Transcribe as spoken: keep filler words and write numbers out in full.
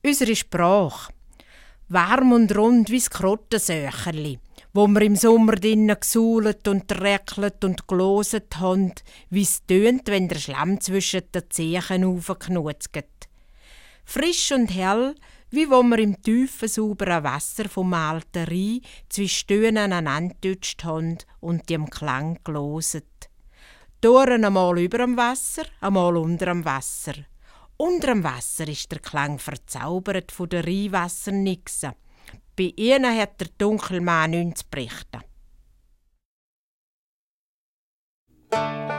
Unsere Sprache. Warm und rund wie das Krottensöcherli, wo wir im Sommer drinnen gesuhlt und räckelt und geloset haben, wie es tönt, wenn der Schlamm zwischen den Zehen aufknutzget. Frisch und hell, wie wo wir im tiefen, sauberen Wasser vom alten Rhein zwischen Tönen aneinandergetutscht haben und dem Klang geloset. Toren einmal über dem Wasser, einmal unter dem Wasser. Unter dem Wasser ist der Klang verzaubert von den Rheinwassernixen. Bei ihnen hat der Dunkelmann nichts zu berichten.